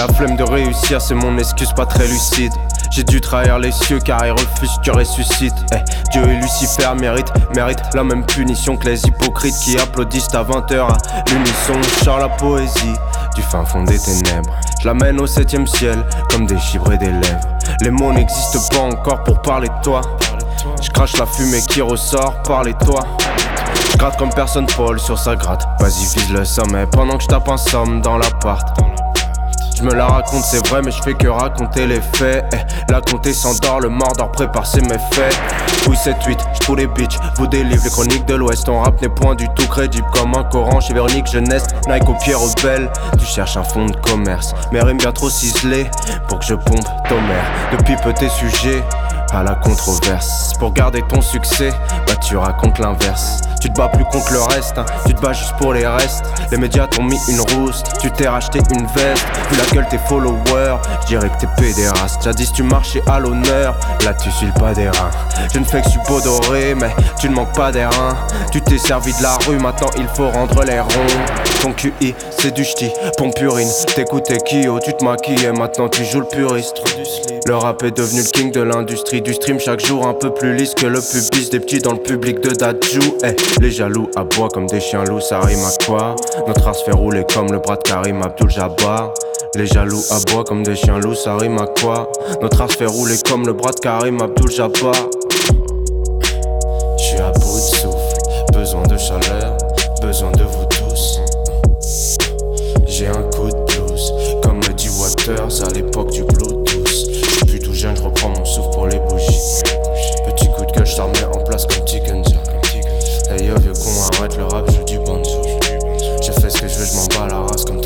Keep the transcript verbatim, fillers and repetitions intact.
la flemme de réussir, c'est mon excuse pas très lucide. J'ai dû trahir les cieux car ils refusent que tu ressuscites. Eh, Dieu et Lucifer méritent, méritent la même punition que les hypocrites qui applaudissent à vingt heures à l'unisson. Je sors la poésie du fin fond des ténèbres. Je l'amène au septième ciel comme des givrés des lèvres. Les mots n'existent pas encore pour parler de toi. Je crache la fumée qui ressort, parlez-toi. Je gratte comme personne Paul sur sa gratte. Vas-y vise le sommet pendant que je tape un somme dans l'appart. Je me la raconte c'est vrai mais je fais que raconter les faits. eh, La comté s'endort, le mordor prépare ses méfaits. Oui sept huit, j'trouve les bitches, vous délivre les chroniques de l'ouest. Ton rap n'est point du tout crédible comme un Coran chez Véronique Jeunesse. Nike aux pierres rebelles, tu cherches un fond de commerce. Mes rimes bien trop ciselées pour que je pompe ton mère. Depuis peu tes sujets à la controverse. Pour garder ton succès, bah tu racontes l'inverse. Tu te bats plus contre le reste, hein, tu te bats juste pour les restes. Les médias t'ont mis une rouste, tu t'es racheté une veste. Vu la gueule tes followers, je dirais que t'es pédéraste. Jadis tu marchais à l'honneur, là tu suis le pas des reins. Je ne fais que subodorer, mais tu ne manques pas des reins. Tu t'es servi de la rue, maintenant il faut rendre les ronds. Ton Q I c'est du ch'ti, pompe urine. T'écoutais Kyo, tu te maquillais, maintenant tu joues le puriste. Le rap est devenu le king de l'industrie du stream, chaque jour un peu plus lisse que le pubis des petits dans le public de Dadju. Eh, les jaloux aboient comme des chiens loups, ça rime à quoi? Notre art se fait rouler comme le bras de Karim Abdul-Jabbar. Les jaloux aboient comme des chiens loups, ça rime à quoi? Notre art se fait rouler comme le bras de Karim Abdul-Jabbar. J'suis à bout de souffle, besoin de chaleur, besoin de vous tous. J'ai un coup de blues, comme le dit Waters à l'époque du Bluetooth. J'suis plus tout jeune, j'reprends mon souffle pour les bougies. Petit coup de gueule, j't'en mets en place comme Tikenza. Hey yo vieux con, arrête le rap, je joue du banjo. Je fais ce que je veux, j'm'en bats la race comme